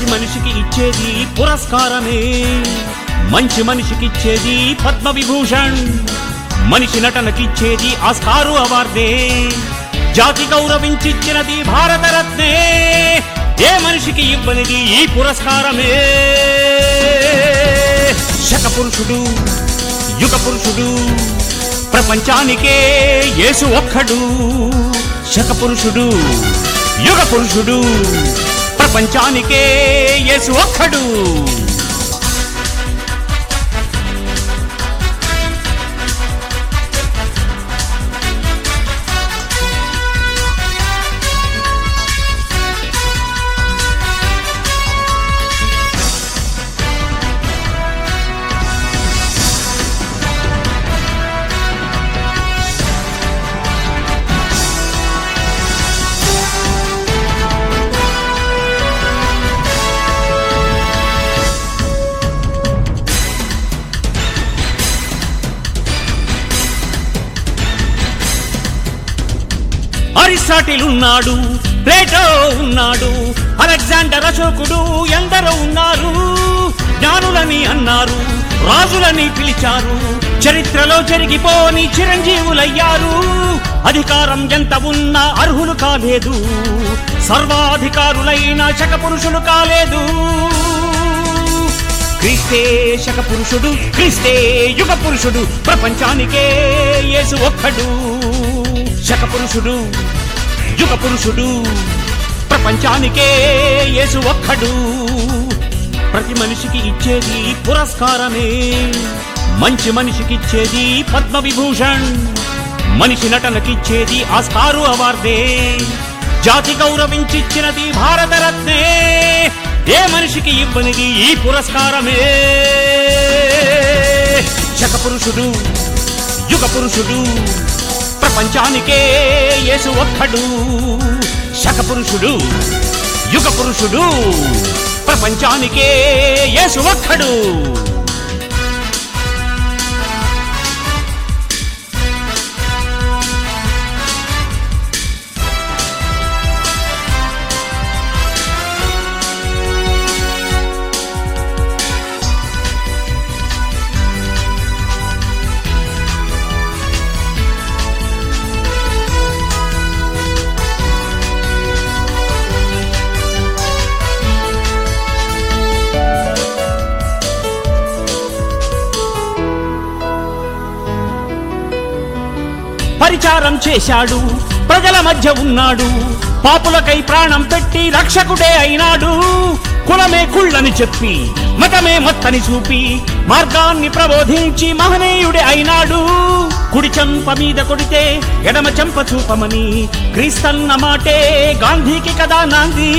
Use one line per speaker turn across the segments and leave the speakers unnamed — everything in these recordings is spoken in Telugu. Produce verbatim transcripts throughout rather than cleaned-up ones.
మనిషికి ఇచ్చేది పురస్కారమే, మంచి మనిషికిచ్చేది పద్మ విభూషణ్, మనిషి నటనకిచ్చేది ఆస్కారు అవార్డే, జాతి గౌరవించిచ్చినది భారతరత్నే, ఏ మనిషికి ఇవ్వనిది ఈ పురస్కారమే. శక పురుషుడు, యుగ పురుషుడు, ప్రపంచానికే యేసు ఒక్కడు. శక పురుషుడు, యుగ పురుషుడు, ప్రపంచానికే యేసు ఒక్కడు. అరిస్టాటిల్ ఉన్నాడు, ప్లేటో ఉన్నాడు, అలెగ్జాండర్ అశోకుడు, ఎందరో ఉన్నారు. జ్ఞానులని అన్నారు, రాజులని పిలిచారు, చరిత్రలో జరిగిపోని చిరంజీవులయ్యారు. అధికారం ఎంత ఉన్నా అర్హులు కాలేదు, సర్వాధికారులైన శక పురుషులు కాలేదు. క్రీస్తే శక పురుషుడు, క్రీస్తే యుగ పురుషుడు, ప్రపంచానికే యేసు ఒక్కడు. శక పురుషుడు, యుగ పురుషుడు, ప్రపంచానికే యేసు ఒక్కడు. ప్రతి మనిషికి ఇచ్చేది పురస్కారమే, మంచి మనిషికిచ్చేది పద్మ విభూషణ్, మనిషి నటనకిచ్చేది ఆస్కారు అవార్డే, జాతి గౌరవించిచ్చినది భారతరత్నే, ఏ మనిషికి ఇవ్వనిది ఈ పురస్కారమే. శక పురుషుడు, యుగ పురుషుడు, ప్రపంచానికే యేసు ఒక్కడు. శక పురుషుడు, యుగ పురుషుడు, ప్రపంచానికే యేసు ఒక్కడు. పరిచారం చేశాడు, ప్రజల మధ్య ఉన్నాడు, పాపులకై ప్రాణం పెట్టి రక్షకుడే అయినాడు. కులమే కుళ్ళని చెప్పి, మతమే మత్తని చూపి, మార్గాన్ని ప్రబోధించి మహనీయుడే అయినాడు. కుడి చెంప మీద కొడితే ఎడమ చెంప చూపమని క్రీస్తన్న మాటే గాంధీకి కదా నాంది.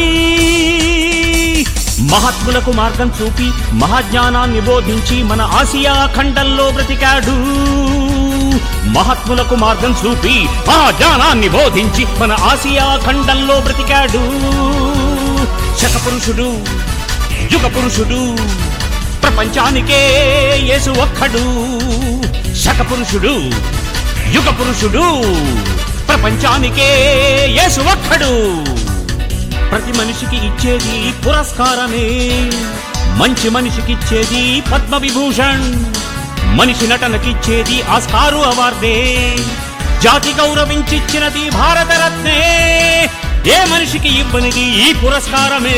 మహాత్ములకు మార్గం చూపి మహాజ్ఞానాన్ని బోధించి మన ఆసియా ఖండంలో బ్రతికాడు. మహాత్ములకు మార్గం చూపి మహాజ్ఞానాన్ని బోధించి మన ఆసియా ఖండంలో బ్రతికాడు. శక పురుషుడు, యుగ పురుషుడు, ప్రపంచానికే యేసు ఒక్కడు. శక పురుషుడు, యుగ పురుషుడు, ప్రపంచానికే యేసు ఒక్కడు. ప్రతి మనిషికి ఇచ్చేది పురస్కారమే, మంచి మనిషికిచ్చేది పద్మ విభూషణ్, మనిషి నటనకిచ్చేది ఆస్కారు అవార్డే, జాతి గౌరవించిచ్చినది భారతరత్నే, ఏ మనిషికి ఇవ్వనిది ఈ పురస్కారమే.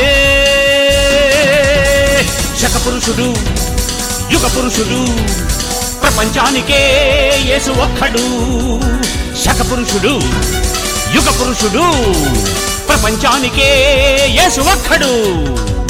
శక పురుషుడు, యుగ పురుషుడు, ప్రపంచానికే యేసు ఒక్కడు. శక పురుషుడు, యుగ పురుషుడు, ప్రపంచానికే యేసు ఒక్కడు.